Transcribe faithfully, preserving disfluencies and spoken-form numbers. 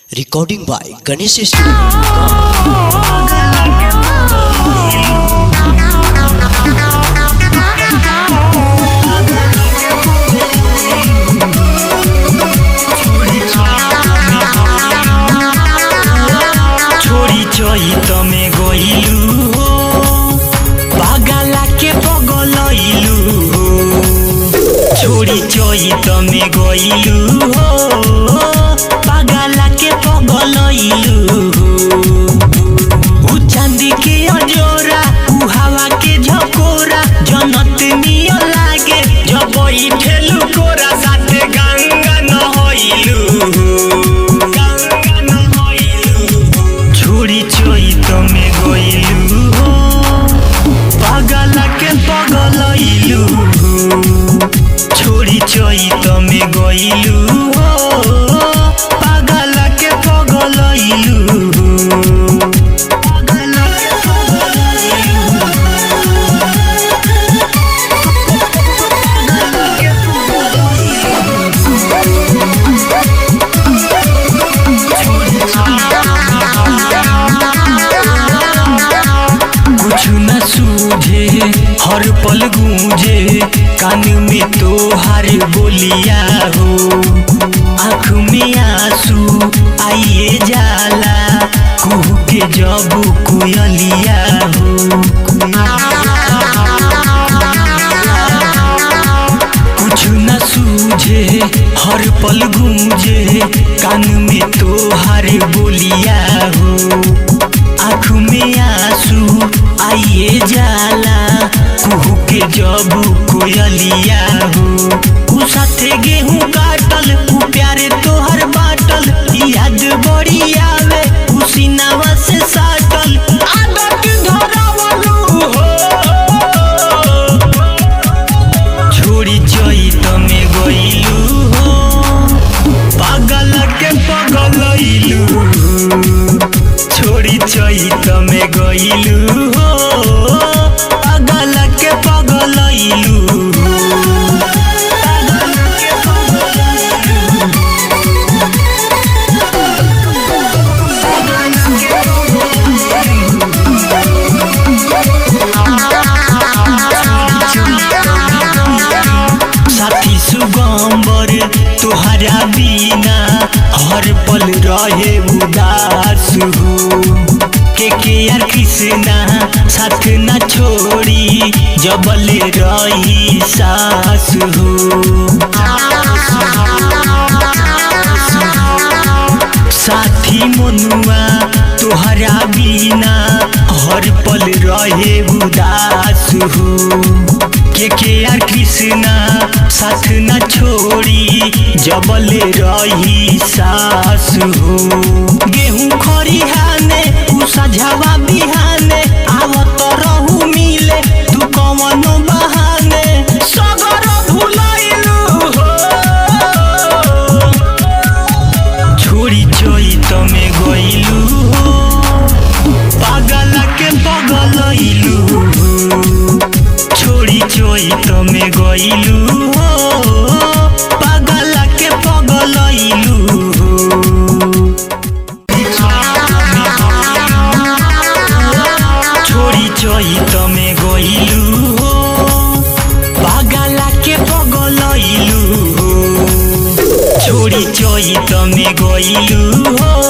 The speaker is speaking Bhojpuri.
Recording by Ganesh Studio. छोड़ी चोई तमे गइलू हो पागला के पगलइलू हो छोड़ी चोई तमे गइलू हो पागला के पगलइलू हो उ चांदी के अजोरा उ हवा के झकोरा जनत नियो लागे जब बैठेलू कोरा साथे गंगा नहइलू छोड़ी चोई तमे गइलू हो पागला के पगलइलू हो छोड़ी चोई तमे गइलू हो पागला के पगलइलू हो पागला के पगलइलू कुछ न सूझे हर पल गूंजे कान में तोहार बोलिया हो आँख में आंसू आइए जाला कुह के जब कोयलिया हो कुछ न सूझे हर पल गूंजे कान में तोहार बोलिया हो आँख में आंसू आइए जाला कुहू के जब कोयलिया हो उ साथे गेहूं काटल उ प्यारे तोहर बाटल याद बड़ी आवे उ सीनावा से साटल आदत धरावलू हो छोड़ी चोई तमे गइलू हो पागल के पगलइलू छोड़ी चोई तमे गइलू हो पागल के पगलइलू साथी सुगंबर तोहरा बिना हर पल रहे उदास हो के के यार कृष्णा साथ न छोड़ी जबले रही सास हो साथी मनुआ तोहरा बिना हर पल रहे उदास हो के के यार कृष्णा साथ न छोड़ी जबले रही सास हो गेहूं खरिहाने उ सझावा बिहाने आवत रहू मिले तू कवनो बहाने सगर भुलाइलू हो छोड़ी चोई तमे गइलू हो पागल के पगलइलू हो छोड़ी चोई तमे गइलू हो पागल के पगलइलू छोड़ी चोई तमे गइलू हो पागल के पगलइलू छोड़ी चोई तमे गइलू हो